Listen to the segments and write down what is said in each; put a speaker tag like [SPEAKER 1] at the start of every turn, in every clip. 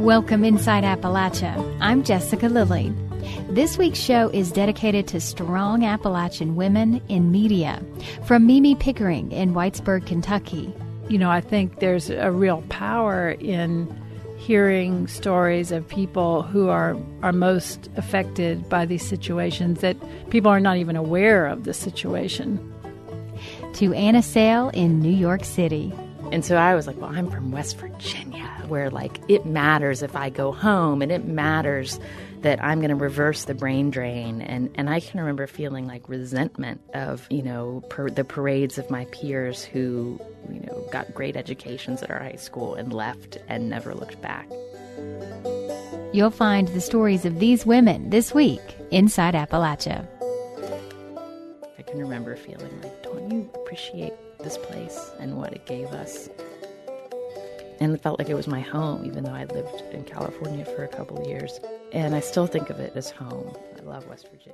[SPEAKER 1] Welcome Inside Appalachia. I'm Jessica Lilly. This week's show is dedicated to strong Appalachian women in media. From Mimi Pickering in Whitesburg, Kentucky.
[SPEAKER 2] You know, I think there's a real power in hearing stories of people who are most affected by these situations, that people are not even aware of the situation.
[SPEAKER 1] To Anna Sale in New York City.
[SPEAKER 3] And so I was like, well, I'm from West Virginia, where, like, it matters if I go home, and it matters that I'm going to reverse the brain drain. And I can remember feeling like resentment of, you know, the parades of my peers who, you know, got great educations at our high school and left and never looked back.
[SPEAKER 1] You'll find the stories of these women this week inside Appalachia.
[SPEAKER 3] I can remember feeling like, don't you appreciate this place and what it gave us? And it felt like it was my home, even though I lived in California for a couple of years. And I still think of it as home. I love West Virginia.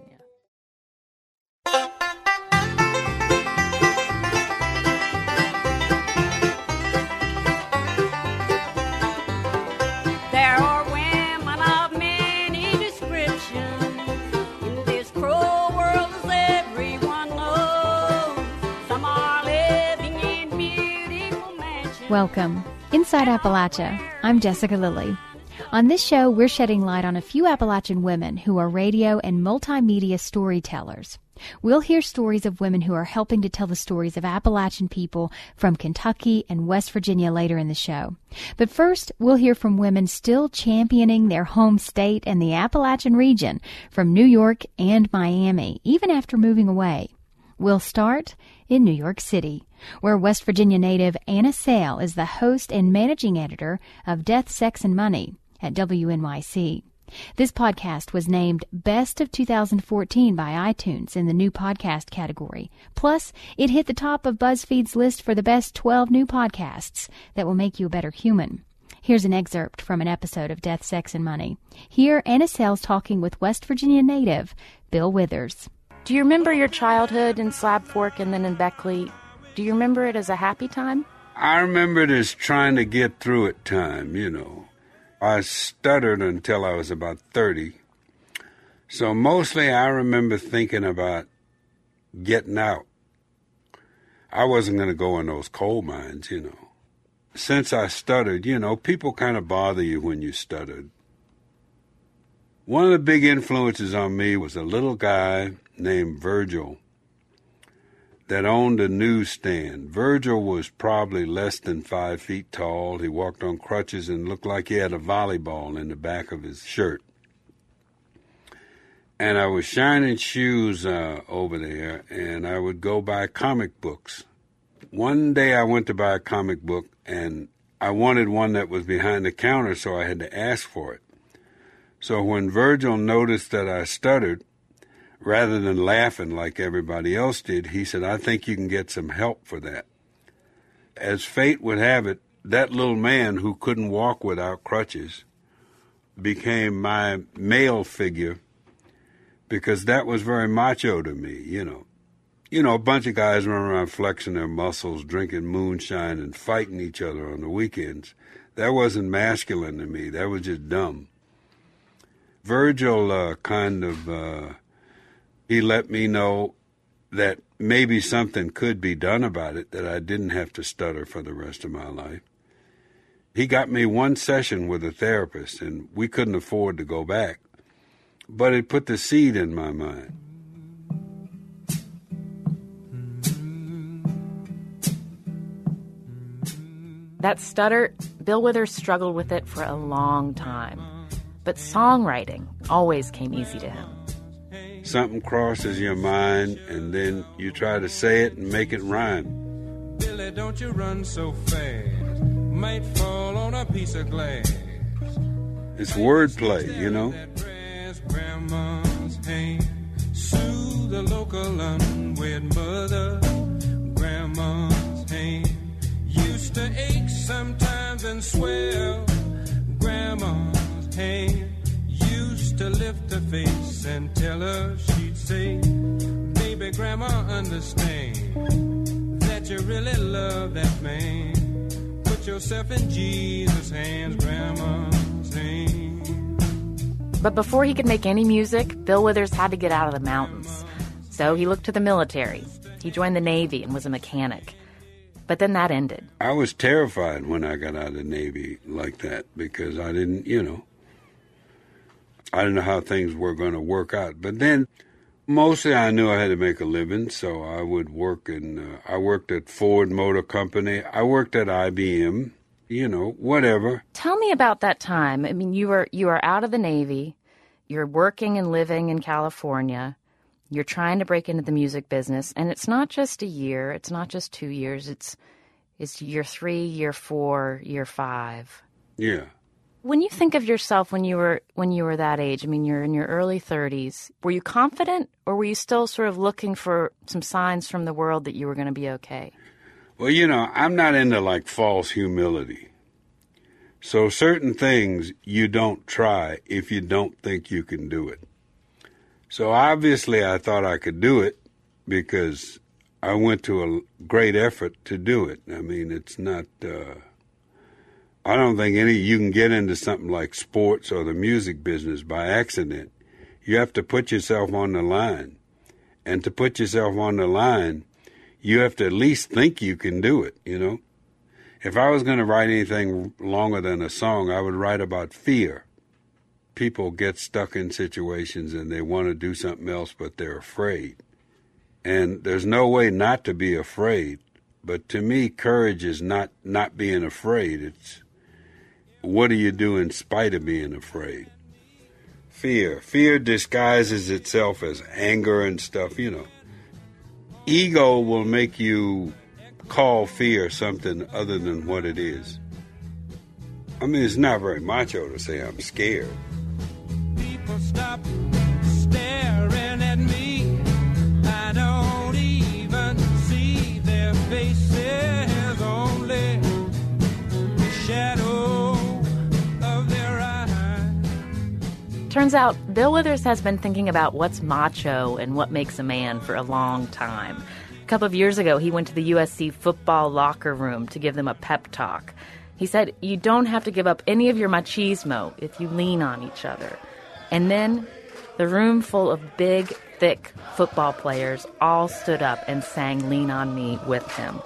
[SPEAKER 4] There are women of many descriptions in this cruel world, as everyone knows. Some are living in beautiful mansions.
[SPEAKER 1] Welcome. Inside Appalachia, I'm Jessica Lilly. On this show, we're shedding light on a few Appalachian women who are radio and multimedia storytellers. We'll hear stories of women who are helping to tell the stories of Appalachian people from Kentucky and West Virginia later in the show. But first, we'll hear from women still championing their home state and the Appalachian region from New York and Miami, even after moving away. We'll start in New York City, where West Virginia native Anna Sale is the host and managing editor of Death, Sex, and Money at WNYC. This podcast was named Best of 2014 by iTunes in the new podcast category. Plus, it hit the top of BuzzFeed's list for the best 12 new podcasts that will make you a better human. Here's an excerpt from an episode of Death, Sex, and Money. Here, Anna Sale's talking with West Virginia native Bill Withers.
[SPEAKER 3] Do you remember your childhood in Slab Fork and then in Beckley? Do you remember it as a happy time?
[SPEAKER 5] I remember it as trying to get through it time, you know. I stuttered until I was about 30. So mostly I remember thinking about getting out. I wasn't going to go in those coal mines, you know. Since I stuttered, you know, people kind of bother you when you stuttered. One of the big influences on me was a little guy named Virgil that owned a newsstand. Virgil was probably less than 5 feet tall. He walked on crutches and looked like he had a volleyball in the back of his shirt. And I was shining shoes over there, and I would go buy comic books. One day I went to buy a comic book, and I wanted one that was behind the counter, so I had to ask for it. So when Virgil noticed that I stuttered, rather than laughing like everybody else did, he said, I think you can get some help for that. As fate would have it, that little man who couldn't walk without crutches became my male figure, because that was very macho to me, you know. You know, a bunch of guys run around flexing their muscles, drinking moonshine, and fighting each other on the weekends. That wasn't masculine to me. That was just dumb. Virgil he let me know that maybe something could be done about it, that I didn't have to stutter for the rest of my life. He got me one session with a therapist, and we couldn't afford to go back. But it put the seed in my mind.
[SPEAKER 3] That stutter, Bill Withers struggled with it for a long time. But songwriting always came easy to him.
[SPEAKER 5] Something crosses your mind, and then you try to say it and make it rhyme.
[SPEAKER 6] Billy, don't you run so fast. Might fall on a piece of glass.
[SPEAKER 5] It's wordplay, you know.
[SPEAKER 6] Grandma's hand, soothe the local unwed mother. Grandma's hand used to ache sometimes and swell. Grandma's hand used to lift her face and tell her, she'd say, baby, grandma, understand that you really love that man. Put yourself in Jesus' hands, grandma's hands.
[SPEAKER 3] But before he could make any music, Bill Withers had to get out of the mountains. So he looked to the military. He joined the Navy and was a mechanic. But then that ended.
[SPEAKER 5] I was terrified when I got out of the Navy like that because I didn't know how things were going to work out. But then mostly I knew I had to make a living, so I would work I worked at Ford Motor Company. I worked at IBM, whatever.
[SPEAKER 3] Tell me about that time. I mean, you were out of the Navy. You're working and living in California. You're trying to break into the music business, and it's not just a year. It's not just 2 years. It's year 3, year 4, year 5.
[SPEAKER 5] Yeah.
[SPEAKER 3] When you think of yourself when you were that age, I mean, you're in your early 30s, were you confident or were you still sort of looking for some signs from the world that you were going to be okay?
[SPEAKER 5] Well, I'm not into false humility. So certain things you don't try if you don't think you can do it. So obviously I thought I could do it because I went to a great effort to do it. I mean, it's not... I don't think you can get into something like sports or the music business by accident. You have to put yourself on the line. And to put yourself on the line, you have to at least think you can do it, If I was going to write anything longer than a song, I would write about fear. People get stuck in situations and they want to do something else, but they're afraid. And there's no way not to be afraid. But to me, courage is not being afraid. It's what do you do in spite of being afraid? Fear disguises itself as anger and stuff, Ego will make you call fear something other than what it is. I mean, it's not very macho to say I'm scared.
[SPEAKER 6] People stop staring at me. I don't even see their faces, only the shadow of their eyes.
[SPEAKER 3] Turns out, Bill Withers has been thinking about what's macho and what makes a man for a long time. A couple of years ago, he went to the USC football locker room to give them a pep talk. He said, you don't have to give up any of your machismo if you lean on each other. And then the room full of big, thick football players all stood up and sang Lean on Me with him.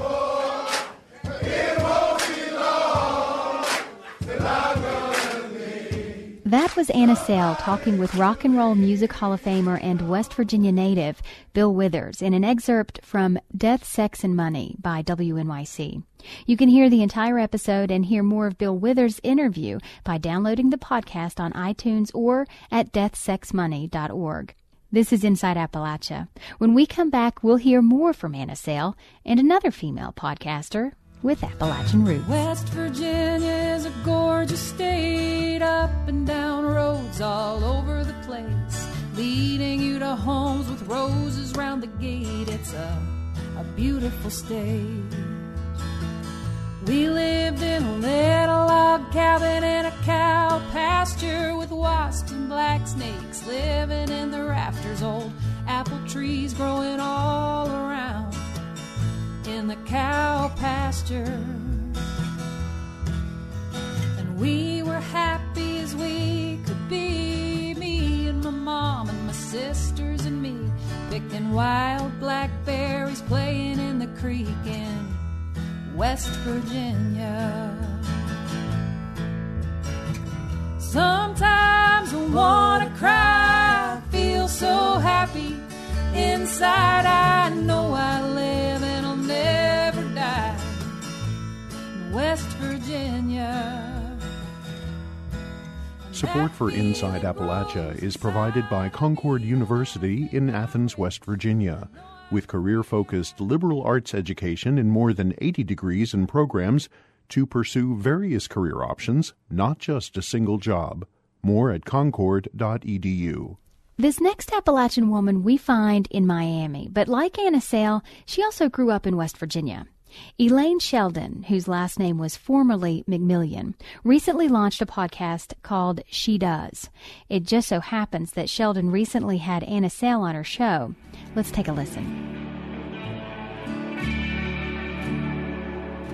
[SPEAKER 1] That was Anna Sale talking with Rock and Roll Music Hall of Famer and West Virginia native Bill Withers in an excerpt from Death, Sex, and Money by WNYC. You can hear the entire episode and hear more of Bill Withers' interview by downloading the podcast on iTunes or at deathsexmoney.org. This is Inside Appalachia. When we come back, we'll hear more from Anna Sale and another female podcaster with Appalachian roots.
[SPEAKER 7] West Virginia is a gorgeous state, up and down roads all over the place, leading you to homes with roses round the gate. It's a beautiful state. We lived in a little log cabin in a cow pasture with wasps and black snakes living in the rafters, old apple trees growing all around in the cow pasture. And we were happy as we could be, me and my mom and my sisters and me, picking wild blackberries, playing in the creek in West Virginia. Sometimes I wanna cry, feel so happy inside. I know I live and I'll never die in West Virginia.
[SPEAKER 8] Support for Inside Appalachia is provided by Concord University in Athens, West Virginia. With career-focused liberal arts education in more than 80 degrees and programs to pursue various career options, not just a single job. More at concord.edu.
[SPEAKER 1] This next Appalachian woman we find in Miami, but like Anna Sale, she also grew up in West Virginia. Elaine Sheldon, whose last name was formerly McMillian, recently launched a podcast called She Does. It just so happens that Sheldon recently had Anna Sale on her show. Let's take a listen.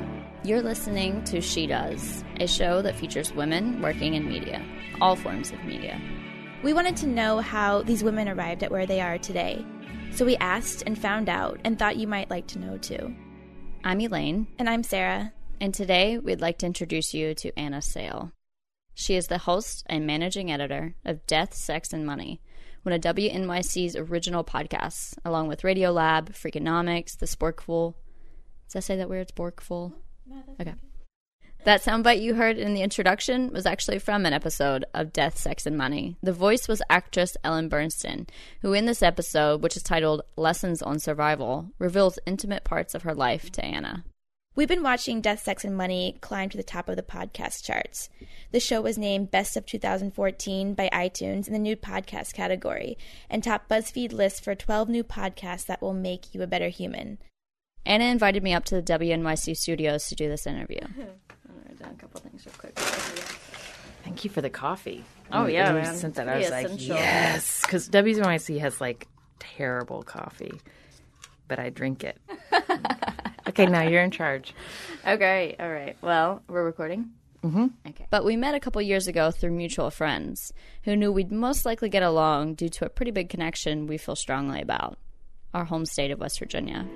[SPEAKER 9] You're listening to She Does, a show that features women working in media, all forms of media.
[SPEAKER 10] We wanted to know how these women arrived at where they are today. So we asked and found out and thought you might like to know too.
[SPEAKER 9] I'm Elaine.
[SPEAKER 10] And I'm Sarah.
[SPEAKER 9] And today we'd like to introduce you to Anna Sale. She is the host and managing editor of Death, Sex, and Money, one of WNYC's original podcasts, along with Radiolab, Freakonomics, The Sporkful. Does I say that weird? Sporkful?
[SPEAKER 10] No,
[SPEAKER 9] okay. That soundbite you heard in the introduction was actually from an episode of Death, Sex, and Money. The voice was actress Ellen Burstyn, who in this episode, which is titled Lessons on Survival, reveals intimate parts of her life to Anna.
[SPEAKER 10] We've been watching Death, Sex, and Money climb to the top of the podcast charts. The show was named Best of 2014 by iTunes in the new podcast category and topped BuzzFeed lists for 12 new podcasts that will make you a better human.
[SPEAKER 9] Anna invited me up to the WNYC studios to do this interview. I'm going to write down a couple things real quick.
[SPEAKER 3] Thank you for the coffee.
[SPEAKER 9] Oh, yeah,
[SPEAKER 3] when you
[SPEAKER 9] man.
[SPEAKER 3] sent that, I was like,
[SPEAKER 9] Essential.
[SPEAKER 3] yes, because WNYC has like terrible coffee, but I drink it. Okay, now you're in charge.
[SPEAKER 9] Okay, all right. Well, we're recording?
[SPEAKER 3] Mm-hmm.
[SPEAKER 9] Okay. But we met a couple years ago through mutual friends who knew we'd most likely get along due to a pretty big connection we feel strongly about, our home state of West Virginia.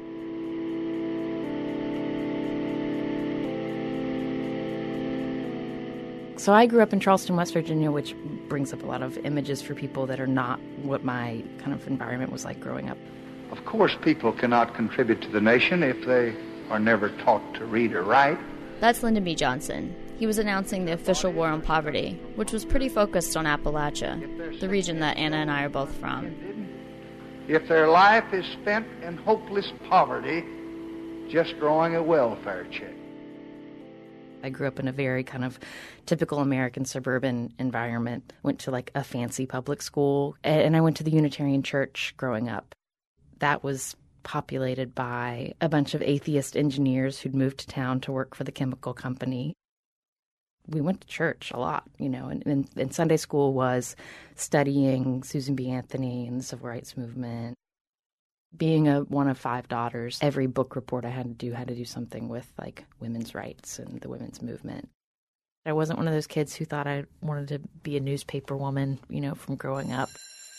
[SPEAKER 3] So I grew up in Charleston, West Virginia, which brings up a lot of images for people that are not what my kind of environment was like growing up.
[SPEAKER 11] Of course, people cannot contribute to the nation if they are never taught to read or write.
[SPEAKER 9] That's Lyndon B. Johnson. He was announcing the official war on poverty, which was pretty focused on Appalachia, the region that Anna and I are both from.
[SPEAKER 11] If their life is spent in hopeless poverty, just drawing a welfare check.
[SPEAKER 3] I grew up in a very kind of typical American suburban environment. Went to like a fancy public school, and I went to the Unitarian Church growing up. That was populated by a bunch of atheist engineers who'd moved to town to work for the chemical company. We went to church a lot, you know, and Sunday school was studying Susan B. Anthony and the Civil Rights Movement. Being one of 5 daughters, every book report I had to do something with like women's rights and the women's movement. I wasn't one of those kids who thought I wanted to be a newspaper woman, you know, from growing up.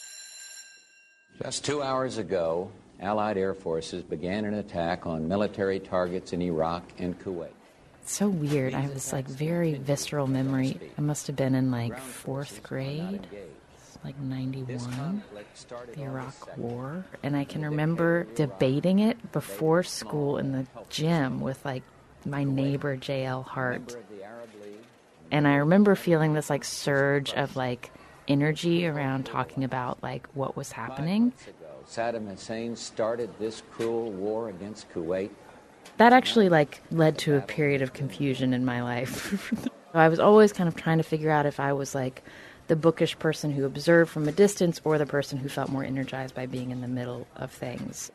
[SPEAKER 12] Just 2 hours ago, Allied air forces began an attack on military targets in Iraq and Kuwait.
[SPEAKER 3] It's so weird. I have this like very visceral memory. I must have been in like 4th grade. Like 91, the Iraq War, and I can remember debating it before school in the gym with like my neighbor J.L. Hart, and I remember feeling this like surge of like energy around talking about like what was happening.
[SPEAKER 12] Saddam Hussein started this cruel war against Kuwait.
[SPEAKER 3] That actually like led to a period of confusion in my life. I was always kind of trying to figure out if I was like the bookish person who observed from a distance or the person who felt more energized by being in the middle of things.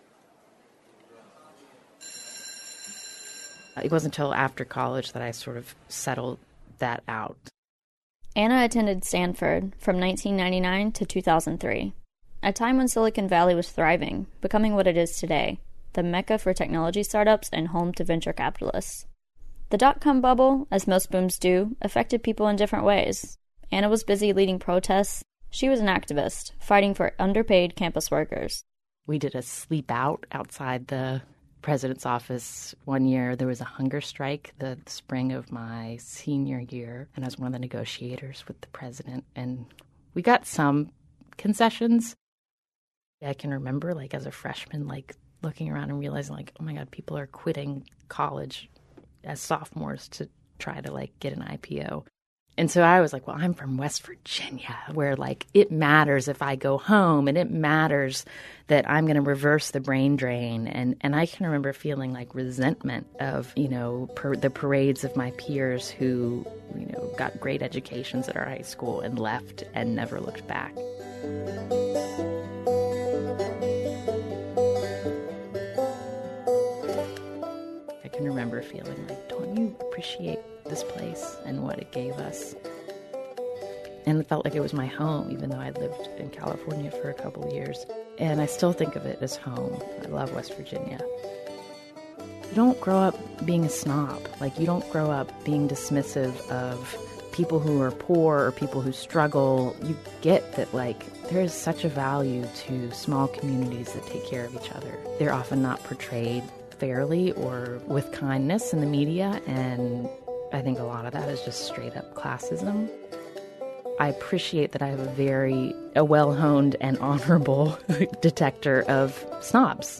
[SPEAKER 3] It wasn't until after college that I sort of settled that out.
[SPEAKER 9] Anna attended Stanford from 1999 to 2003, a time when Silicon Valley was thriving, becoming what it is today, the mecca for technology startups and home to venture capitalists. The dot-com bubble, as most booms do, affected people in different ways. Anna was busy leading protests. She was an activist, fighting for underpaid campus workers.
[SPEAKER 3] We did a sleep out outside the president's office one year. There was a hunger strike the spring of my senior year, and I was one of the negotiators with the president, and we got some concessions. I can remember, like, as a freshman, like, looking around and realizing, like, oh my God, people are quitting college as sophomores to try to, like, get an IPO. And so I was like, well, I'm from West Virginia, where, like, it matters if I go home, and it matters that I'm going to reverse the brain drain. And I can remember feeling, like, resentment of, you know, the parades of my peers who, you know, got great educations at our high school and left and never looked back. I can remember feeling like, don't you appreciate this place and what it gave us? And it felt like it was my home, even though I'd lived in California for a couple of years. And I still think of it as home. I love West Virginia. you don't grow up being a snob. Like, you don't grow up being dismissive of people who are poor or people who struggle. You get that, like, there is such a value to small communities that take care of each other. They're often not portrayed fairly or with kindness in the media, and I think a lot of that is just straight up classism. I appreciate that I have a well-honed and honorable detector of snobs.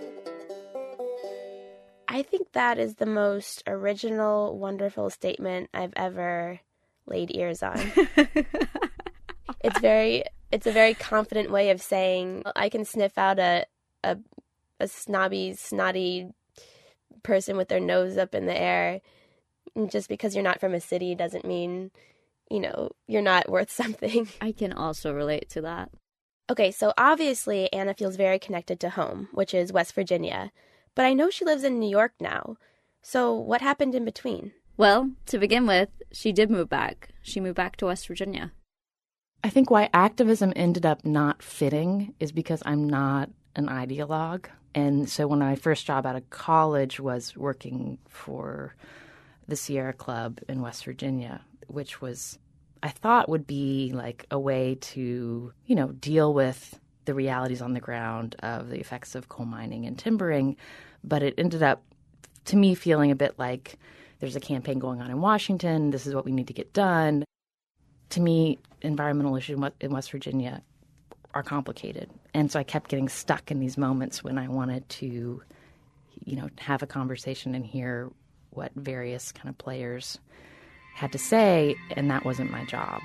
[SPEAKER 13] I think that is the most original, wonderful statement I've ever laid ears on. It's a very confident way of saying I can sniff out a snobby, snotty person with their nose up in the air. And just because you're not from a city doesn't mean, you're not worth something.
[SPEAKER 9] I can also relate to that.
[SPEAKER 13] Okay, so obviously Anna feels very connected to home, which is West Virginia. But I know she lives in New York now. So what happened in between?
[SPEAKER 9] Well, to begin with, she did move back. She moved back to West Virginia.
[SPEAKER 3] I think why activism ended up not fitting is because I'm not an ideologue. And so when my first job out of college was working for the Sierra Club in West Virginia, which was, I thought would be like a way to, deal with the realities on the ground of the effects of coal mining and timbering. But it ended up, to me, feeling a bit like there's a campaign going on in Washington. This is what we need to get done. To me, environmental issues in West Virginia are complicated. And so I kept getting stuck in these moments when I wanted to, have a conversation and hear what various kind of players had to say, and that wasn't my job.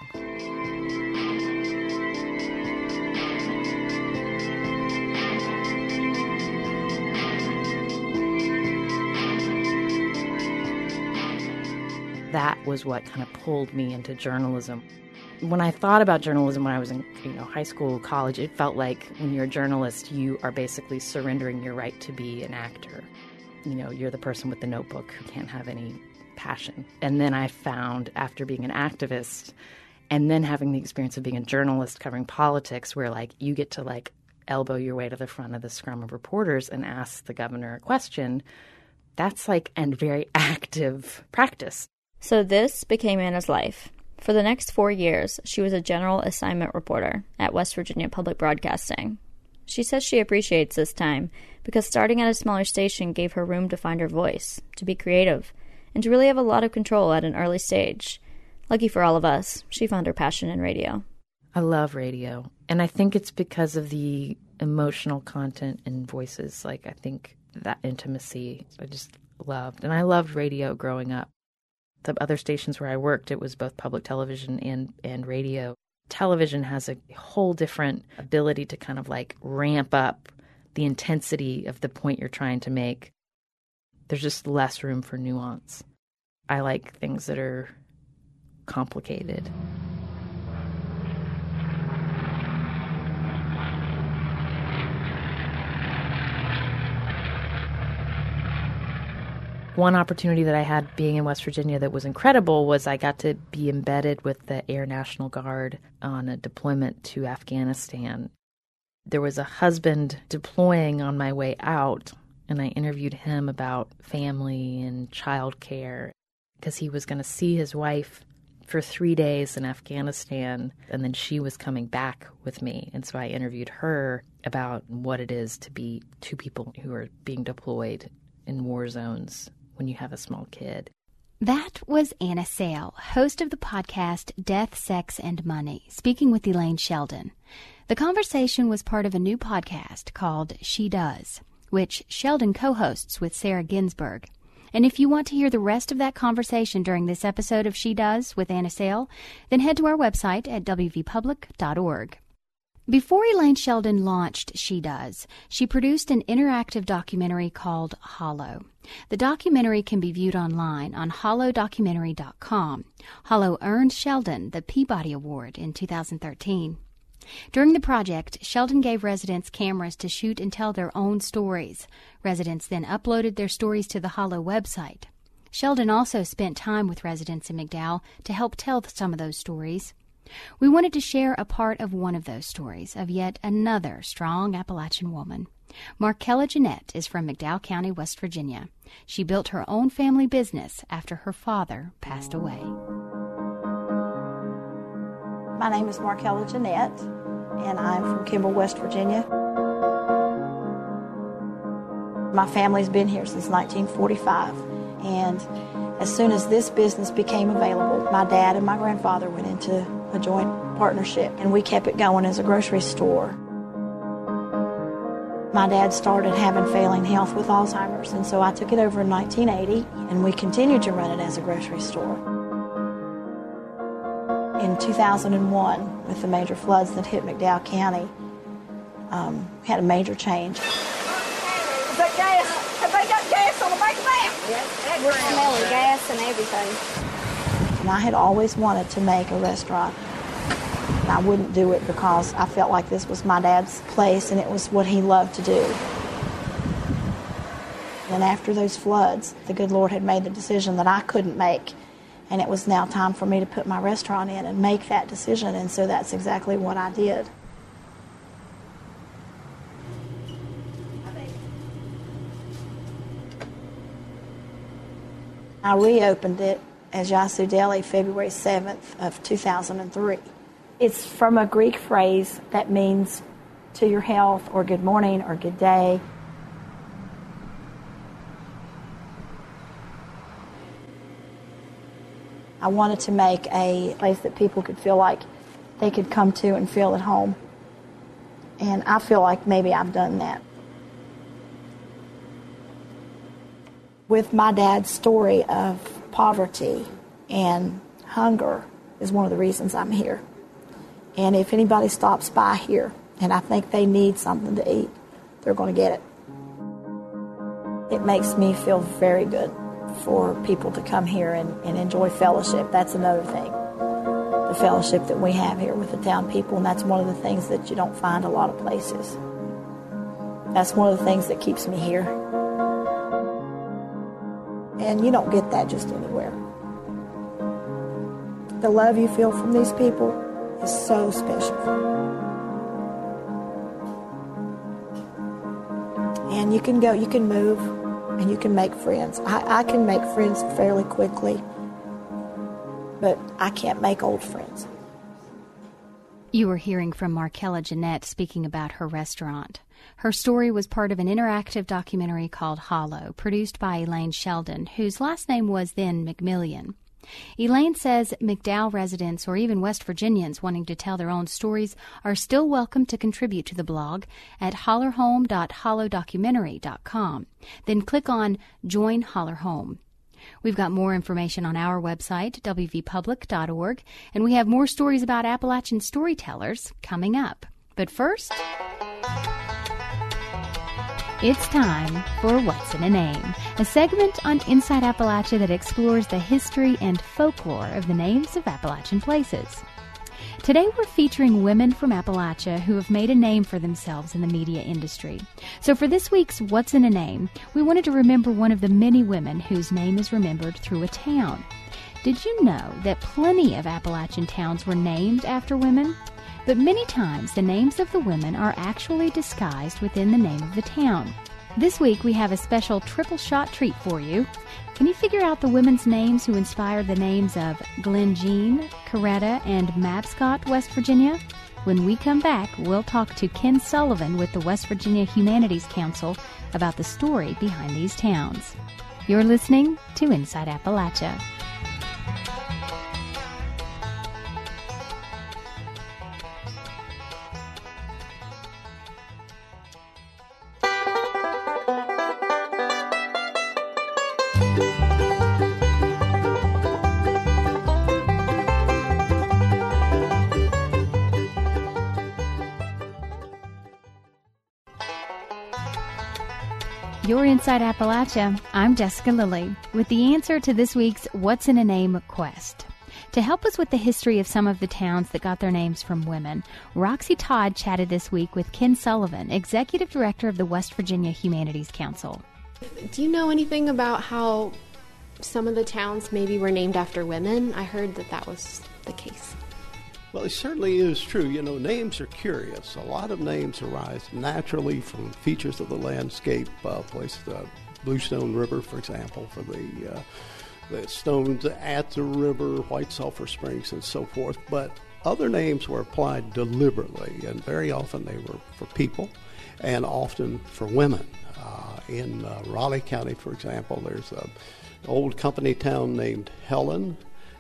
[SPEAKER 3] That was what kind of pulled me into journalism. When I thought about journalism when I was in high school, college, it felt like when you're a journalist, you are basically surrendering your right to be an actor. You're the person with the notebook who can't have any passion. And then I found, after being an activist and then having the experience of being a journalist covering politics, where you get to elbow your way to the front of the scrum of reporters and ask the governor a question, that's a very active practice.
[SPEAKER 9] So this became Anna's life. For the next 4 years, she was a general assignment reporter at West Virginia Public Broadcasting. She says she appreciates this time because starting at a smaller station gave her room to find her voice, to be creative, and to really have a lot of control at an early stage. Lucky for all of us, she found her passion in radio.
[SPEAKER 3] I love radio, and I think it's because of the emotional content and voices. I think that intimacy I just loved, and I loved radio growing up. The other stations where I worked, it was both public television and radio. Television has a whole different ability to kind of ramp up the intensity of the point you're trying to make. There's just less room for nuance. I like things that are complicated. One opportunity that I had being in West Virginia that was incredible was I got to be embedded with the Air National Guard on a deployment to Afghanistan. There was a husband deploying on my way out, and I interviewed him about family and childcare because he was going to see his wife for 3 days in Afghanistan, and then she was coming back with me. And so I interviewed her about what it is to be two people who are being deployed in war zones when you have a small kid.
[SPEAKER 1] That was Anna Sale, host of the podcast Death, Sex, and Money, speaking with Elaine Sheldon. The conversation was part of a new podcast called She Does, which Sheldon co-hosts with Sarah Ginsburg. And if you want to hear the rest of that conversation during this episode of She Does with Anna Sale, then head to our website at wvpublic.org. Before Elaine Sheldon launched She Does, she produced an interactive documentary called Hollow. The documentary can be viewed online on hollowdocumentary.com. Hollow earned Sheldon the Peabody Award in 2013. During the project, Sheldon gave residents cameras to shoot and tell their own stories. Residents then uploaded their stories to the Hollow website. Sheldon also spent time with residents in McDowell to help tell some of those stories. We wanted to share a part of one of those stories of yet another strong Appalachian woman. Markella Jeanette is from McDowell County, West Virginia. She built her own family business after her father passed away.
[SPEAKER 14] My name is Markella Jeanette, and I'm from Kimball, West Virginia. My family's been here since 1945, and as soon as this business became available, my dad and my grandfather went into a joint partnership, and we kept it going as a grocery store. My dad started having failing health with Alzheimer's, and so I took it over in 1980, and we continued to run it as a grocery store. In 2001, with the major floods that hit McDowell County, we had a major change.
[SPEAKER 15] Is that gas? Have they got gas on the bank map? Yes, we're smelling gas and everything.
[SPEAKER 14] And I had always wanted to make a restaurant. I wouldn't do it because I felt like this was my dad's place and it was what he loved to do. And after those floods, the good Lord had made the decision that I couldn't make, and it was now time for me to put my restaurant in and make that decision, and so that's exactly what I did. I reopened it as Yasu Deli February 7th of 2003. It's from a Greek phrase that means to your health, or good morning, or good day. I wanted to make a place that people could feel like they could come to and feel at home. And I feel like maybe I've done that. With my dad's story of poverty and hunger is one of the reasons I'm here. And if anybody stops by here and I think they need something to eat, they're going to get it. It makes me feel very good for people to come here and enjoy fellowship. That's another thing. The fellowship that we have here with the town people, and that's one of the things that you don't find a lot of places. That's one of the things that keeps me here. And you don't get that just anywhere. The love you feel from these people is so special. And you can go, you can move, and you can make friends. I can make friends fairly quickly, but I can't make old friends.
[SPEAKER 1] You were hearing from Markella Jeanette speaking about her restaurant. Her story was part of an interactive documentary called Hollow, produced by Elaine Sheldon, whose last name was then McMillian. Elaine says McDowell residents or even West Virginians wanting to tell their own stories are still welcome to contribute to the blog at hollerhome.hollowdocumentary.com. Then click on Join Holler Home. We've got more information on our website, wvpublic.org, and we have more stories about Appalachian storytellers coming up. But first, it's time for What's in a Name, a segment on Inside Appalachia that explores the history and folklore of the names of Appalachian places. Today we're featuring women from Appalachia who have made a name for themselves in the media industry. So for this week's What's in a Name, we wanted to remember one of the many women whose name is remembered through a town. Did you know that plenty of Appalachian towns were named after women? But many times the names of the women are actually disguised within the name of the town. This week we have a special triple shot treat for you. Can you figure out the women's names who inspired the names of Glen Jean, Coretta, and Mabscott, West Virginia? When we come back, we'll talk to Ken Sullivan with the West Virginia Humanities Council about the story behind these towns. You're listening to Inside Appalachia. You're Inside Appalachia. I'm Jessica Lilly with the answer to this week's What's in a Name quest. To help us with the history of some of the towns that got their names from women, Roxy Todd chatted this week with Ken Sullivan, Executive Director of the West Virginia Humanities Council.
[SPEAKER 16] Do you know anything about how some of the towns maybe were named after women? I heard that was the case.
[SPEAKER 17] Well, it certainly is true. Names are curious. A lot of names arise naturally from features of the landscape, places, Bluestone River, for example, for the stones at the river, White Sulphur Springs, and so forth. But other names were applied deliberately, and very often they were for people, and often for women. In Raleigh County, for example, there's an old company town named Helen.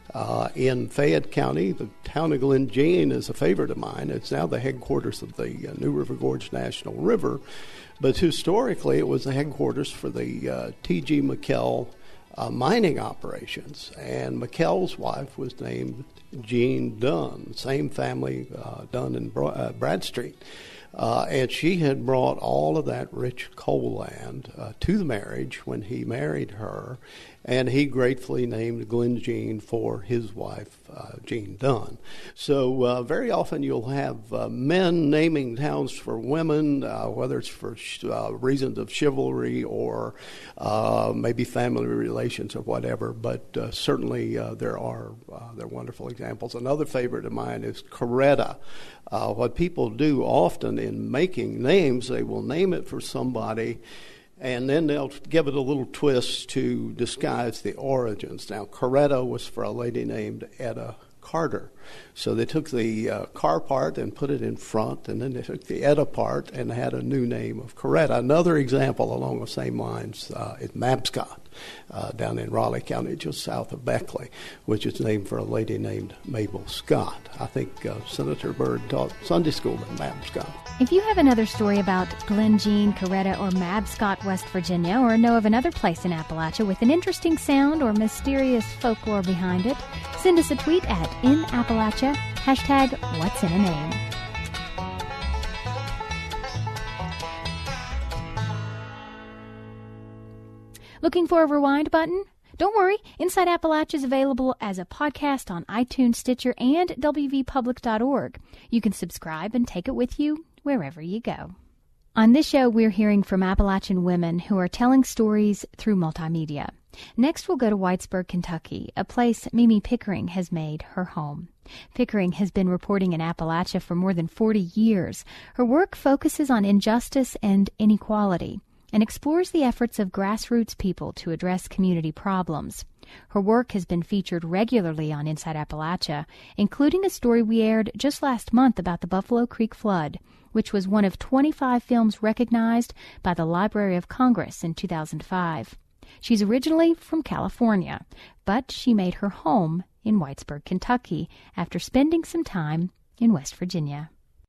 [SPEAKER 17] In Fayette County, the town of Glen Jean is a favorite of mine. It's now the headquarters of the New River Gorge National River, but historically it was the headquarters for the T.G. McKell mining operations, and McKell's wife was named Jean Dunn, same family, Dunn and Bradstreet. And she had brought all of that rich coal land to the marriage when he married her, and he gratefully named Glen Jean for his wife, Jean Dunn. So very often you'll have men naming towns for women, whether it's for reasons of chivalry or maybe family relations or whatever, but certainly there are wonderful examples. Another favorite of mine is Coretta. What people do often in making names, they will name it for somebody, and then they'll give it a little twist to disguise the origins. Now, Coretta was for a lady named Etta Carter. So they took the car part and put it in front, and then they took the Etta part and had a new name of Coretta. Another example along the same lines is Mabscott, down in Raleigh County, just south of Beckley, which is named for a lady named Mabel Scott. I think Senator Byrd taught Sunday school in Mabscott.
[SPEAKER 1] If you have another story about Glen Jean, Coretta, or Mabscott, West Virginia, or know of another place in Appalachia with an interesting sound or mysterious folklore behind it, send us a tweet at #InAppalachia, #What's in a Name. Looking for a rewind button? Don't worry, Inside Appalachia is available as a podcast on iTunes, Stitcher, and wvpublic.org. You can subscribe and take it with you wherever you go. On this show, we're hearing from Appalachian women who are telling stories through multimedia. Next, we'll go to Whitesburg, Kentucky, a place Mimi Pickering has made her home. Pickering has been reporting in Appalachia for more than 40 years. Her work focuses on injustice and inequality and explores the efforts of grassroots people to address community problems. Her work has been featured regularly on Inside Appalachia, including a story we aired just last month about the Buffalo Creek flood, which was one of 25 films recognized by the Library of Congress in 2005. She's originally from California, but she made her home in Whitesburg, Kentucky, after spending some time in West Virginia.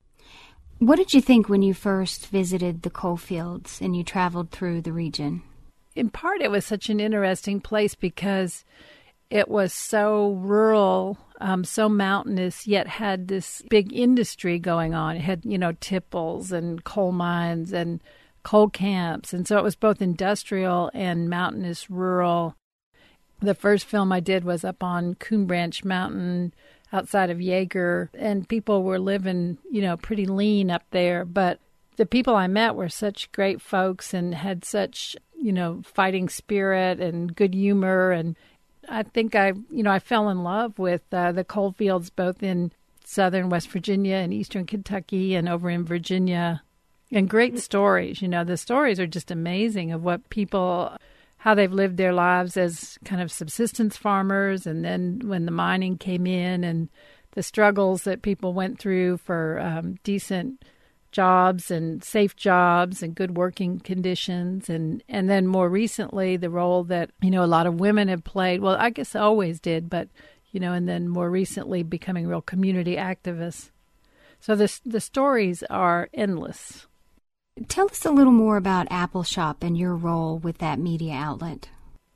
[SPEAKER 1] What did you think when you first visited the coal fields and you traveled through the region?
[SPEAKER 2] In part, it was such an interesting place because it was so rural, so mountainous, yet had this big industry going on. It had, tipples and coal mines and coal camps. And so it was both industrial and mountainous rural. The first film I did was up on Coon Branch Mountain outside of Yeager, and people were living, pretty lean up there. But the people I met were such great folks and had such, fighting spirit and good humor. And I think I fell in love with the coal fields both in southern West Virginia and eastern Kentucky and over in Virginia. And great stories. The stories are just amazing of what people, how they've lived their lives as kind of subsistence farmers, and then when the mining came in and the struggles that people went through for decent jobs and safe jobs and good working conditions. And then more recently, the role that, a lot of women have played. Well, I guess always did, but, and then more recently becoming real community activists. So the stories are endless.
[SPEAKER 1] Tell us a little more about Appalshop and your role with that media outlet.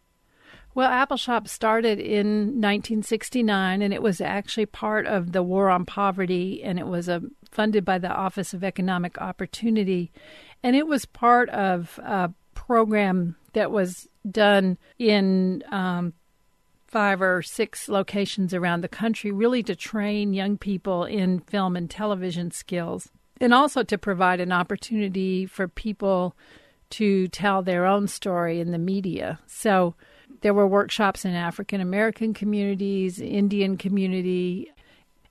[SPEAKER 2] Well, Appalshop started in 1969, and it was actually part of the War on Poverty, and it was funded by the Office of Economic Opportunity. And it was part of a program that was done in 5 or 6 locations around the country, really to train young people in film and television skills. And also to provide an opportunity for people to tell their own story in the media. So there were workshops in African American communities, Indian community,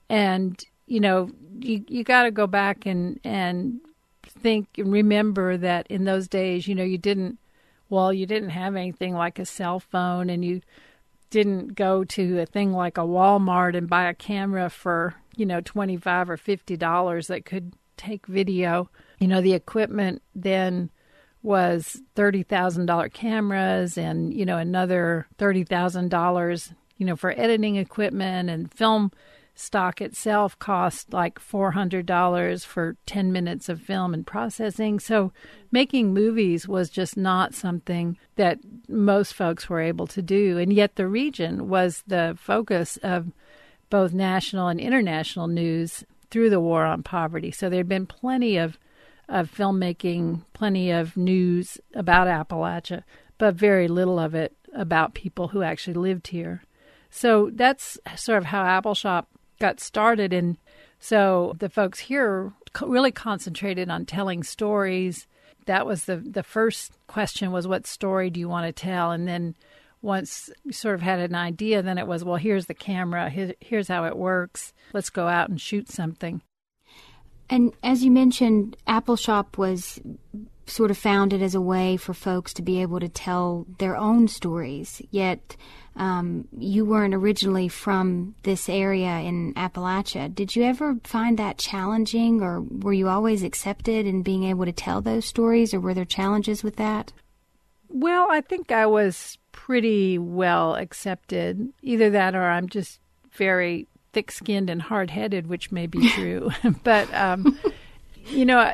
[SPEAKER 2] And, you know, you got to go back and think and remember that in those days, you know, you didn't have anything like a cell phone, and you didn't go to a thing like a Walmart and buy a camera for, you know, $25 or $50 that could take video. You know, the equipment then was $30,000 cameras and, you know, another $30,000, you know, for editing equipment, and film stock itself cost like $400 for 10 minutes of film and processing. So making movies was just not something that most folks were able to do. And yet the region was the focus of both national and international news through the war on poverty. So there had been plenty of filmmaking, plenty of news about Appalachia, but very little of it about people who actually lived here. So that's sort of how Appalshop got started. And so the folks here really concentrated on telling stories. That was the first question, was what story do you want to tell? And then once you sort of had an idea, then it was, well, here's the camera, here's how it works. Let's go out and shoot something.
[SPEAKER 1] And as you mentioned, Appalshop was sort of founded as a way for folks to be able to tell their own stories. Yet you weren't originally from this area in Appalachia. Did you ever find that challenging, or were you always accepted in being able to tell those stories, or were there challenges with that?
[SPEAKER 2] Well, I think I was pretty well accepted. Either that, or I'm just very thick-skinned and hard-headed, which may be true. But, you know,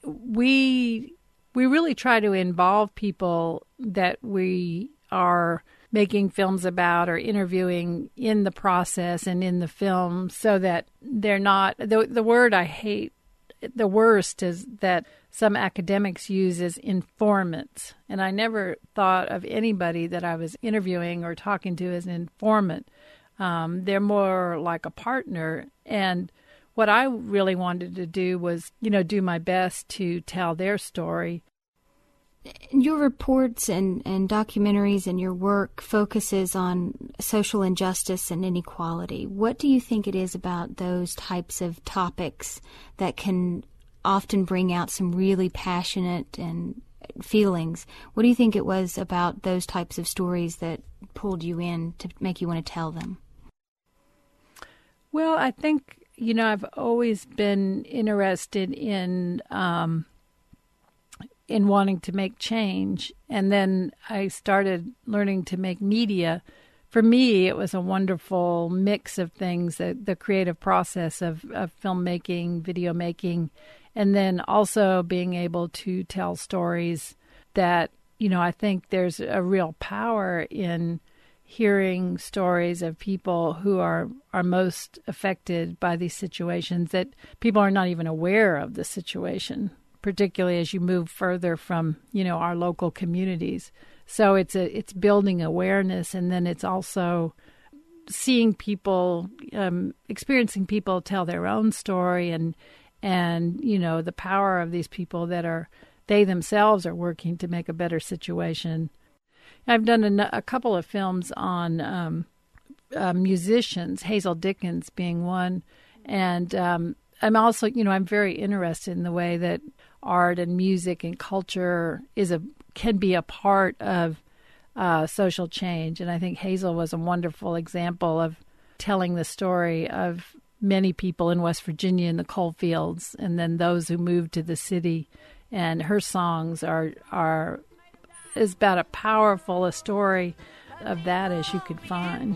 [SPEAKER 2] we really try to involve people that we are making films about or interviewing in the process and in the film, so that they're not, the word I hate the worst is that some academics use as informants. And I never thought of anybody that I was interviewing or talking to as an informant. They're more like a partner. And what I really wanted to do was, you know, do my best to tell their story.
[SPEAKER 1] Your reports and documentaries and your work focuses on social injustice and inequality. What do you think it is about those types of topics that can often bring out some really passionate and feelings? What do you think it was about those types of stories that pulled you in to make you want to tell them?
[SPEAKER 2] Well, I think, you know, I've always been interested in wanting to make change. And then I started learning to make media. For me, it was a wonderful mix of things, the creative process of filmmaking, video making, and then also being able to tell stories that, you know, I think there's a real power in hearing stories of people who are most affected by these situations, that people are not even aware of the situation, particularly as you move further from, you know, our local communities. So it's building awareness, and then it's also seeing people, experiencing people tell their own story, and you know, the power of these people that they themselves are working to make a better situation. I've done a couple of films on musicians, Hazel Dickens being one, and I'm also, you know, I'm very interested in the way that art and music and culture can be a part of social change. And I think Hazel was a wonderful example of telling the story of many people in West Virginia in the coal fields, and then those who moved to the city. And her songs is about as powerful a story of that as you could find.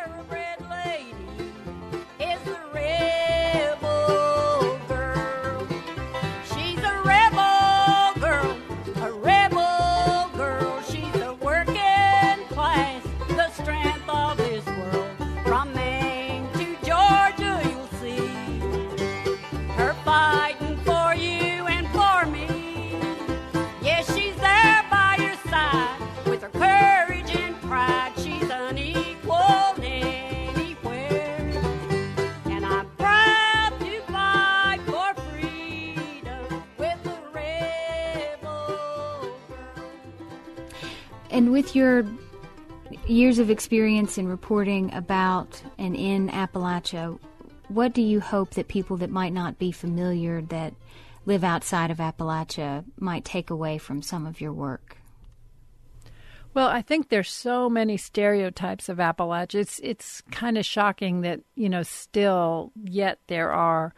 [SPEAKER 1] And with your years of experience in reporting about and in Appalachia, what do you hope that people that might not be familiar, that live outside of Appalachia, might take away from some of your work?
[SPEAKER 2] Well, I think there's so many stereotypes of Appalachia. It's kind of shocking that, still yet there are.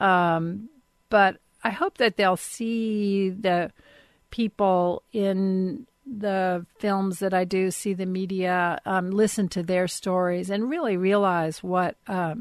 [SPEAKER 2] But I hope that they'll see the people in the films that I do, see the media, listen to their stories, and really realize what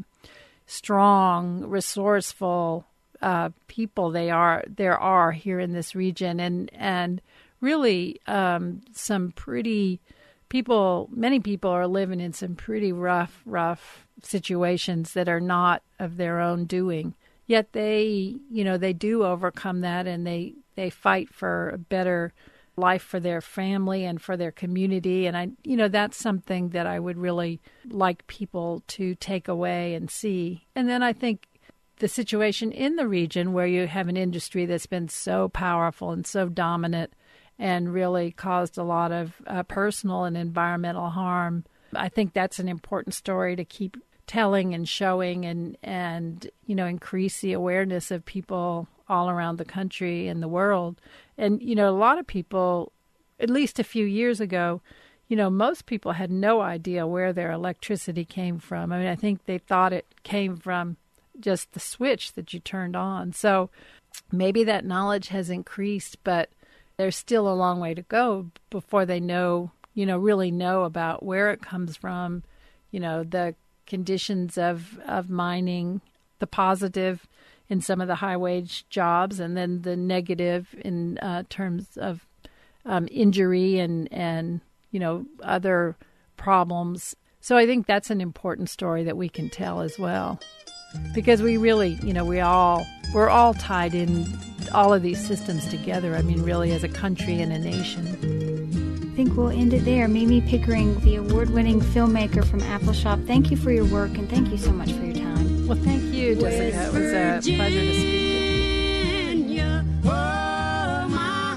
[SPEAKER 2] strong, resourceful people there are here in this region, and really some pretty people. Many people are living in some pretty rough situations that are not of their own doing. Yet they do overcome that, and they fight for a better life for their family and for their community. And that's something that I would really like people to take away and see. And then I think the situation in the region, where you have an industry that's been so powerful and so dominant and really caused a lot of personal and environmental harm, I think that's an important story to keep telling and showing, and increase the awareness of people all around the country and the world. And a lot of people, at least a few years ago, most people had no idea where their electricity came from. I mean, I think they thought it came from just the switch that you turned on. So maybe that knowledge has increased, but there's still a long way to go before they really know about where it comes from, the conditions of mining, the positive in some of the high-wage jobs, and then the negative in terms of injury and other problems. So I think that's an important story that we can tell as well, because we really, we're all tied in all of these systems together. I mean, really, as a country and a nation.
[SPEAKER 1] I think we'll end it there. Mimi Pickering, the award-winning filmmaker from Appalshop, thank you for your work, and thank you so much for your time.
[SPEAKER 2] Well, thank you, Jessica. It was a pleasure to speak with you.
[SPEAKER 4] Oh, my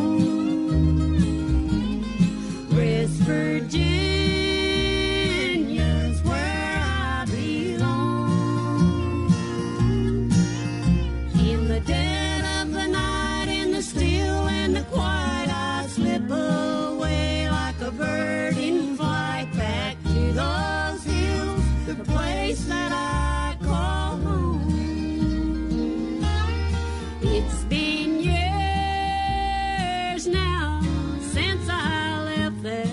[SPEAKER 4] home, West Virginia's where I belong. In the dead of the night, in the still and the quiet, I slip away like a bird in flight back to those hills, the place that I call home. It's been years now since I left there,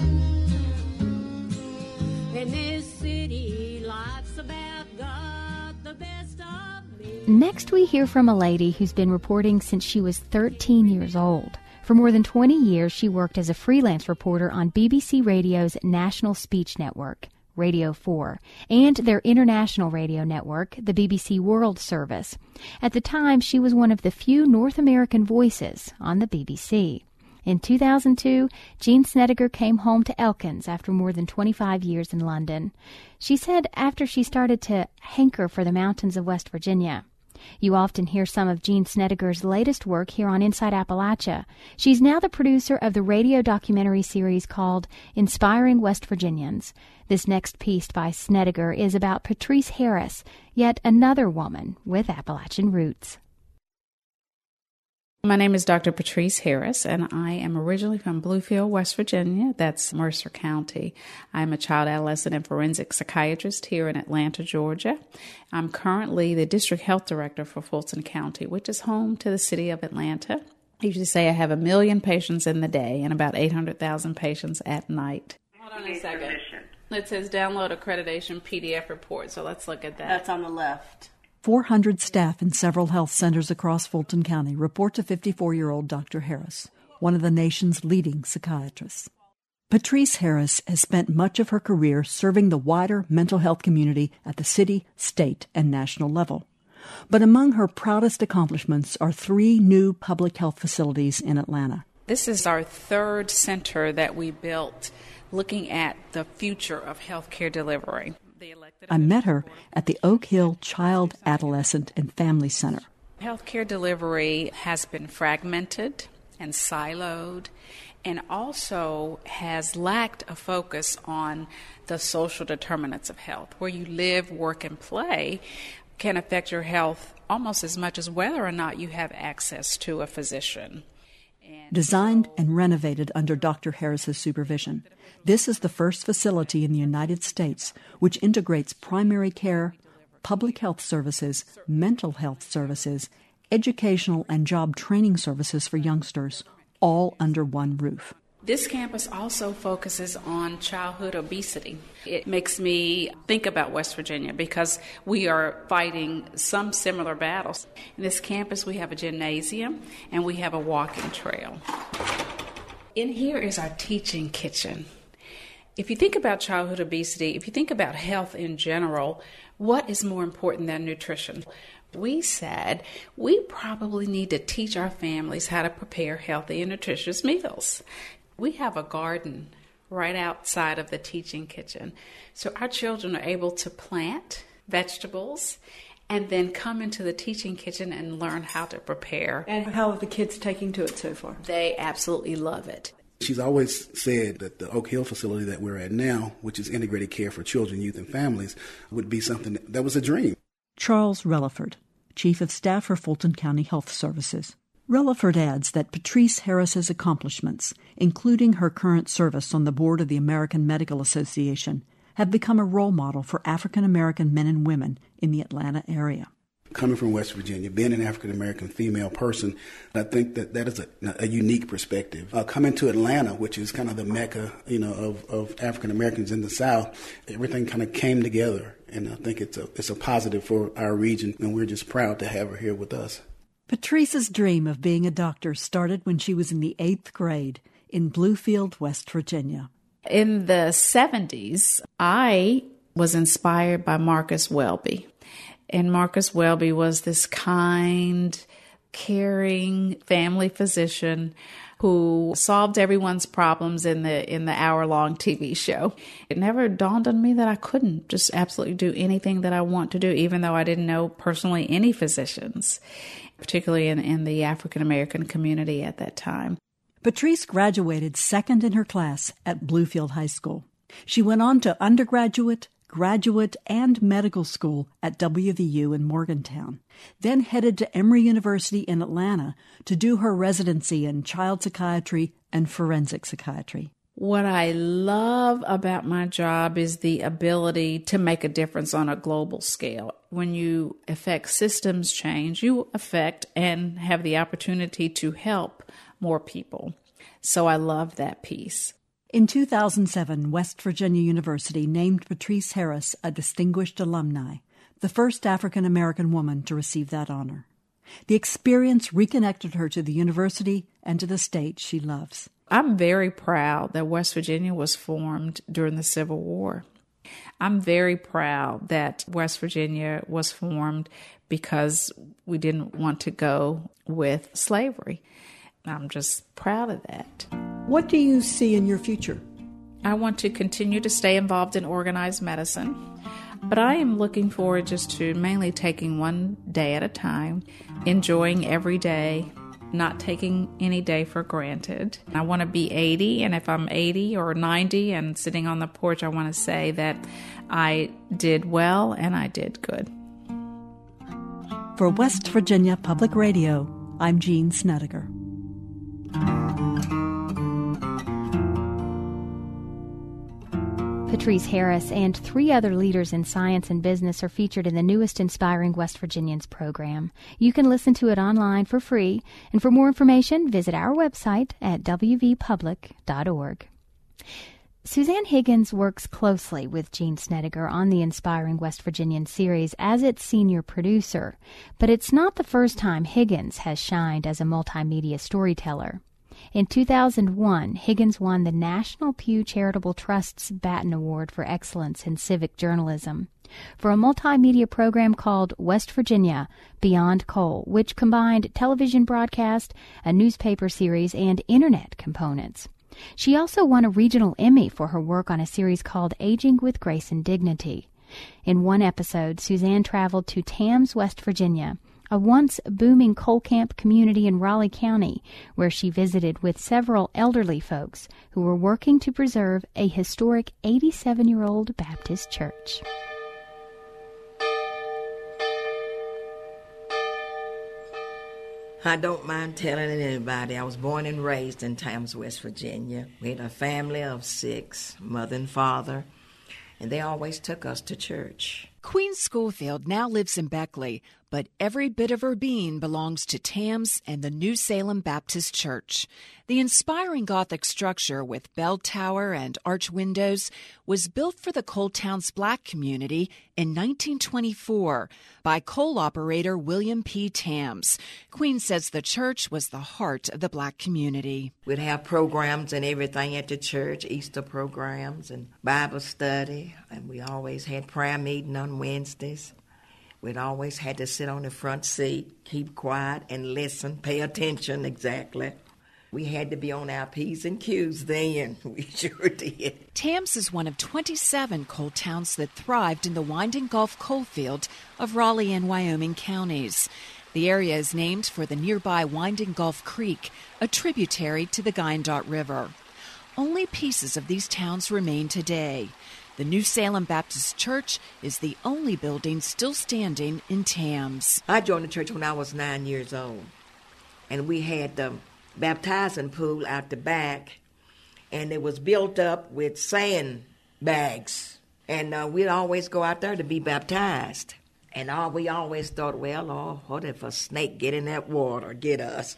[SPEAKER 4] and this city life's about got the best of me.
[SPEAKER 1] Next, we hear from a lady who's been reporting since she was 13 years old. For more than 20 years, she worked as a freelance reporter on BBC Radio's National Speech Network, Radio 4, and their international radio network, the BBC World Service. At the time, she was one of the few North American voices on the BBC. In 2002, Jean Snedeker came home to Elkins after more than 25 years in London. She said after she started to hanker for the mountains of West Virginia. You often hear some of Jean Snedeker's latest work here on Inside Appalachia. She's now the producer of the radio documentary series called Inspiring West Virginians. This next piece by Snedeker is about Patrice Harris, yet another woman with Appalachian roots.
[SPEAKER 18] My name is Dr. Patrice Harris, and I am originally from Bluefield, West Virginia. That's Mercer County. I'm a child, adolescent, and forensic psychiatrist here in Atlanta, Georgia. I'm currently the district health director for Fulton County, which is home to the city of Atlanta. I usually say I have 1 million patients in the day and about 800,000 patients at night. Hold on a second. It says download accreditation PDF report, so let's look at that.
[SPEAKER 19] That's on the left.
[SPEAKER 20] 400 staff in several health centers across Fulton County report to 54-year-old Dr. Harris, one of the nation's leading psychiatrists. Patrice Harris has spent much of her career serving the wider mental health community at the city, state, and national level. But among her proudest accomplishments are 3 new public health facilities in Atlanta.
[SPEAKER 18] This is our 3rd center that we built looking at the future of healthcare delivery.
[SPEAKER 20] I met her at the Oak Hill Child, Adolescent, and Family Center.
[SPEAKER 18] Healthcare delivery has been fragmented and siloed, and also has lacked a focus on the social determinants of health. Where you live, work, and play can affect your health almost as much as whether or not you have access to a physician.
[SPEAKER 20] Designed and renovated under Dr. Harris's supervision, this is the first facility in the United States which integrates primary care, public health services, mental health services, educational and job training services for youngsters, all under one roof.
[SPEAKER 18] This campus also focuses on childhood obesity. It makes me think about West Virginia because we are fighting some similar battles. In this campus, we have a gymnasium and we have a walking trail. In here is our teaching kitchen. If you think about childhood obesity, if you think about health in general, what is more important than nutrition? We said we probably need to teach our families how to prepare healthy and nutritious meals. We have a garden right outside of the teaching kitchen. So our children are able to plant vegetables and then come into the teaching kitchen and learn how to prepare.
[SPEAKER 20] And how are the kids taking to it so far?
[SPEAKER 18] They absolutely love it.
[SPEAKER 19] She's always said that the Oak Hill facility that we're at now, which is integrated care for children, youth, and families, would be something that was a dream.
[SPEAKER 20] Charles Relaford, Chief of Staff for Fulton County Health Services. Relaford adds that Patrice Harris's accomplishments, including her current service on the board of the American Medical Association, have become a role model for African American men and women in the Atlanta area.
[SPEAKER 19] Coming from West Virginia, being an African American female person, I think that is a unique perspective. Coming to Atlanta, which is kind of the mecca, of African Americans in the South, everything kind of came together, and I think it's a positive for our region, and we're just proud to have her here with us.
[SPEAKER 20] Patrice's dream of being a doctor started when she was in the 8th grade in Bluefield, West Virginia.
[SPEAKER 18] In the 70s, I was inspired by Marcus Welby. And Marcus Welby was this kind, caring family physician who solved everyone's problems in the hour-long TV show. It never dawned on me that I couldn't just absolutely do anything that I want to do, even though I didn't know personally any physicians, particularly in the African-American community at that time.
[SPEAKER 20] Patrice graduated second in her class at Bluefield High School. She went on to undergraduate, graduate, and medical school at WVU in Morgantown, then headed to Emory University in Atlanta to do her residency in child psychiatry and forensic psychiatry.
[SPEAKER 18] What I love about my job is the ability to make a difference on a global scale. When you affect systems change, you affect and have the opportunity to help more people. So I love that piece.
[SPEAKER 20] In 2007, West Virginia University named Patrice Harris a Distinguished Alumni, the first African-American woman to receive that honor. The experience reconnected her to the university and to the state she loves.
[SPEAKER 18] I'm very proud that West Virginia was formed during the Civil War. I'm very proud that West Virginia was formed because we didn't want to go with slavery. I'm just proud of that.
[SPEAKER 20] What do you see in your future?
[SPEAKER 18] I want to continue to stay involved in organized medicine, but I am looking forward just to mainly taking one day at a time, enjoying every day, not taking any day for granted. I want to be 80, and if I'm 80 or 90 and sitting on the porch, I want to say that I did well and I did good.
[SPEAKER 20] For West Virginia Public Radio, I'm Jean Snedeker.
[SPEAKER 1] Patrice Harris and 3 other leaders in science and business are featured in the newest Inspiring West Virginians program. You can listen to it online for free, and for more information, visit our website at wvpublic.org. Suzanne Higgins works closely with Jean Snedeker on the Inspiring West Virginian series as its senior producer, but it's not the first time Higgins has shined as a multimedia storyteller. In 2001, Higgins won the National Pew Charitable Trust's Batten Award for Excellence in Civic Journalism for a multimedia program called West Virginia Beyond Coal, which combined television broadcast, a newspaper series, and Internet components. She also won a regional Emmy for her work on a series called Aging with Grace and Dignity. In one episode, Suzanne traveled to Tams, West Virginia, a once booming coal camp community in Raleigh County, where she visited with several elderly folks who were working to preserve a historic 87-year-old Baptist church.
[SPEAKER 21] I don't mind telling anybody. I was born and raised in Tams, West Virginia. We had a family of 6, mother and father, and they always took us to church.
[SPEAKER 22] Queen Schofield now lives in Beckley, but every bit of her being belongs to Tams and the New Salem Baptist Church. The inspiring Gothic structure with bell tower and arch windows was built for the coal town's black community in 1924 by coal operator William P. Tams. Queen says the church was the heart of the black community.
[SPEAKER 21] We'd have programs and everything at the church, Easter programs and Bible study, and we always had prayer meeting on Wednesdays. We'd always had to sit on the front seat, keep quiet, and listen, pay attention exactly. We had to be on our P's and Q's then. We sure did.
[SPEAKER 22] Tams is one of 27 coal towns that thrived in the Winding Gulf coalfield of Raleigh and Wyoming counties. The area is named for the nearby Winding Gulf Creek, a tributary to the Guyandotte River. Only pieces of these towns remain today. The New Salem Baptist Church is the only building still standing in Tams.
[SPEAKER 21] I joined the church when I was 9 years old, and we had the baptizing pool out the back, and it was built up with sand bags, and we'd always go out there to be baptized. And we always thought, well, oh, what if a snake get in that water, get us?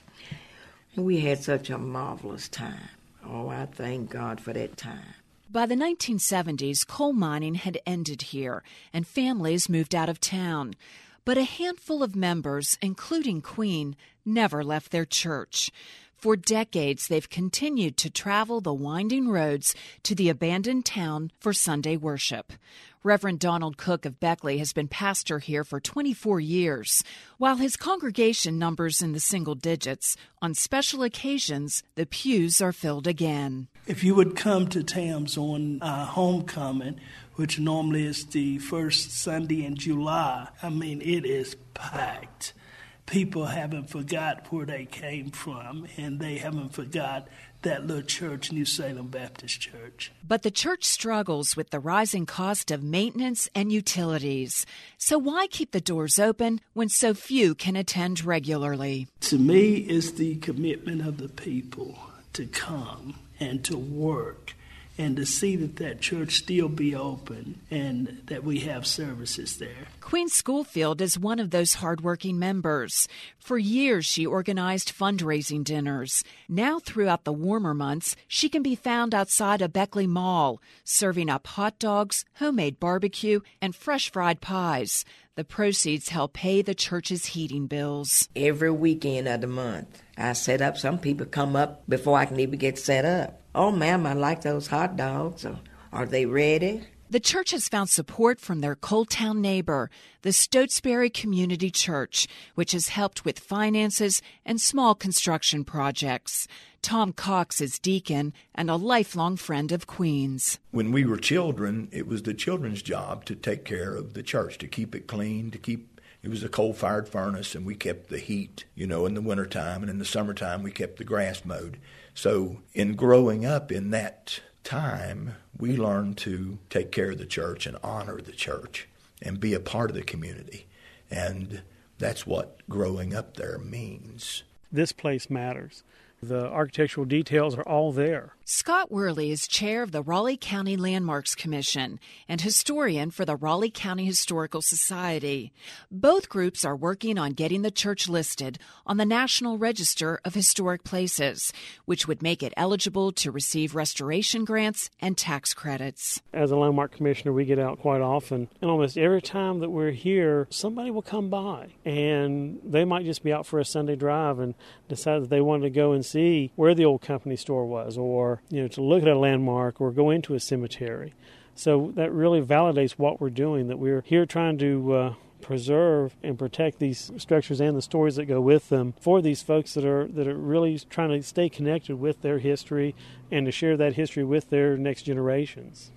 [SPEAKER 21] And we had such a marvelous time. Oh, I thank God for that time.
[SPEAKER 22] By the 1970s, coal mining had ended here, and families moved out of town. But a handful of members, including Queen, never left their church. For decades, they've continued to travel the winding roads to the abandoned town for Sunday worship. Reverend Donald Cook of Beckley has been pastor here for 24 years. While his congregation numbers in the single digits, on special occasions, the pews are filled again.
[SPEAKER 23] If you would come to Tams on homecoming, which normally is the first Sunday in July, I mean, it is packed. People haven't forgot where they came from, and they haven't forgot that little church, New Salem Baptist Church.
[SPEAKER 22] But the church struggles with the rising cost of maintenance and utilities. So why keep the doors open when so few can attend regularly?
[SPEAKER 23] To me, it's the commitment of the people to come and to work and to see that church still be open and that we have services there.
[SPEAKER 22] Queen Schofield is one of those hardworking members. For years, she organized fundraising dinners. Now, throughout the warmer months, she can be found outside a Beckley Mall, serving up hot dogs, homemade barbecue, and fresh fried pies. The proceeds help pay the church's heating bills.
[SPEAKER 21] Every weekend of the month, I set up. Some people come up before I can even get set up. Oh, ma'am, I like those hot dogs. Are they ready?
[SPEAKER 22] The church has found support from their Coal Town neighbor, the Stotesbury Community Church, which has helped with finances and small construction projects. Tom Cox is deacon and a lifelong friend of Queen's.
[SPEAKER 24] When we were children, it was the children's job to take care of the church, to keep it clean, it was a coal-fired furnace, and we kept the heat, in the wintertime, and in the summertime we kept the grass mowed. So in growing up in that time, we learned to take care of the church and honor the church and be a part of the community. And that's what growing up there means.
[SPEAKER 25] This place matters. The architectural details are all there.
[SPEAKER 22] Scott Worley is chair of the Raleigh County Landmarks Commission and historian for the Raleigh County Historical Society. Both groups are working on getting the church listed on the National Register of Historic Places, which would make it eligible to receive restoration grants and tax credits.
[SPEAKER 25] As a landmark commissioner, we get out quite often, and almost every time that we're here, somebody will come by, and they might just be out for a Sunday drive and decide that they wanted to go and see where the old company store was, or to look at a landmark or go into a cemetery. So that really validates what we're doing, that we're here trying to preserve and protect these structures and the stories that go with them for these folks that are really trying to stay connected with their history and to share that history with their next generations.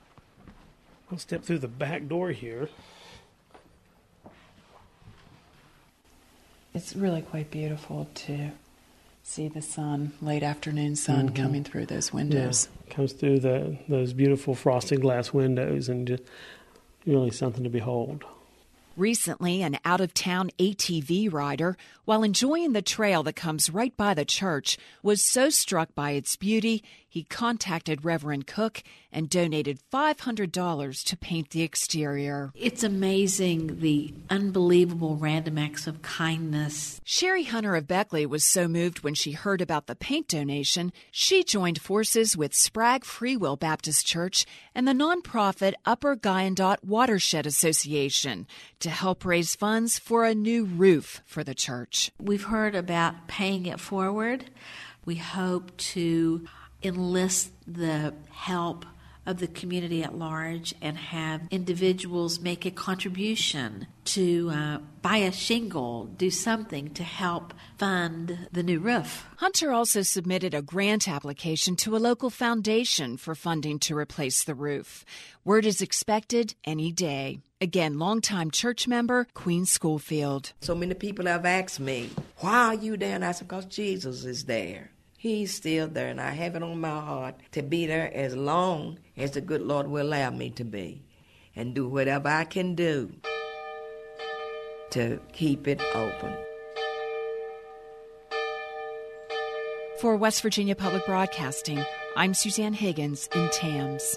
[SPEAKER 25] I'll step through the back door here.
[SPEAKER 5] It's really quite beautiful to see the sun, late afternoon sun, coming through those windows.
[SPEAKER 25] Yeah. Comes through those beautiful frosted glass windows, and just really something to behold.
[SPEAKER 22] Recently, an out-of-town ATV rider, while enjoying the trail that comes right by the church, was so struck by its beauty, he contacted Reverend Cook and donated $500 to paint the exterior.
[SPEAKER 6] It's amazing the unbelievable random acts of kindness.
[SPEAKER 22] Sherry Hunter of Beckley was so moved when she heard about the paint donation, she joined forces with Sprague Free Will Baptist Church and the nonprofit Upper Guyandotte Watershed Association to help raise funds for a new roof for the church.
[SPEAKER 6] We've heard about paying it forward. We hope to enlist the help of the community at large and have individuals make a contribution to buy a shingle, do something to help fund the new roof.
[SPEAKER 22] Hunter also submitted a grant application to a local foundation for funding to replace the roof. Word is expected any day. Again, longtime church member Queen Schoolfield.
[SPEAKER 21] So many people have asked me, why are you there? And I said, because Jesus is there. He's still there, and I have it on my heart to be there as long as the good Lord will allow me to be, and do whatever I can do to keep it open.
[SPEAKER 22] For West Virginia Public Broadcasting, I'm Suzanne Higgins in Tams.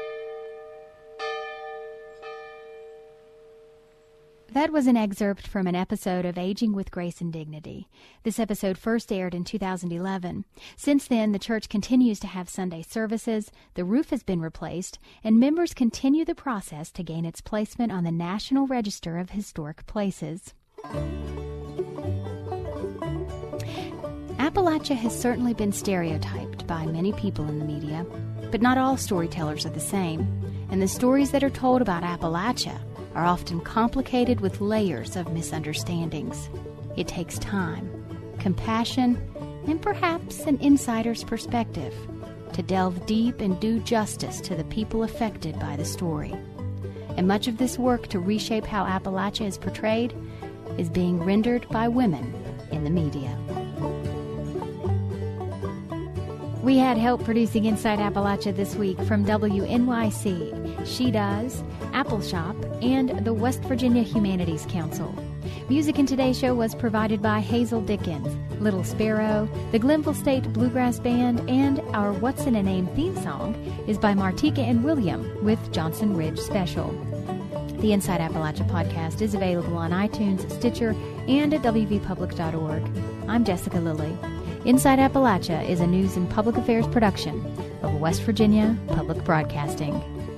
[SPEAKER 1] That was an excerpt from an episode of Aging with Grace and Dignity. This episode first aired in 2011. Since then, the church continues to have Sunday services, the roof has been replaced, and members continue the process to gain its placement on the National Register of Historic Places. Appalachia has certainly been stereotyped by many people in the media, but not all storytellers are the same, and the stories that are told about Appalachia are often complicated with layers of misunderstandings. It takes time, compassion, and perhaps an insider's perspective to delve deep and do justice to the people affected by the story. And much of this work to reshape how Appalachia is portrayed is being rendered by women in the media. We had help producing Inside Appalachia this week from WNYC, She Does, Apple Shop, and the West Virginia Humanities Council. Music in today's show was provided by Hazel Dickens, Little Sparrow, the Glenville State Bluegrass Band, and our What's in a Name theme song is by Martika and William with Johnson Ridge Special. The Inside Appalachia podcast is available on iTunes, Stitcher, and at wvpublic.org. I'm Jessica Lilly. Inside Appalachia is a news and public affairs production of West Virginia Public Broadcasting.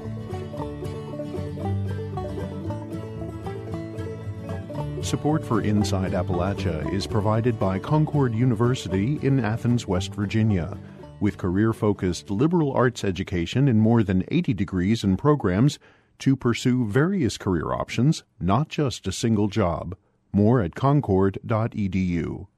[SPEAKER 7] Support for Inside Appalachia is provided by Concord University in Athens, West Virginia. With career-focused liberal arts education in more than 80 degrees and programs to pursue various career options, not just a single job. More at concord.edu.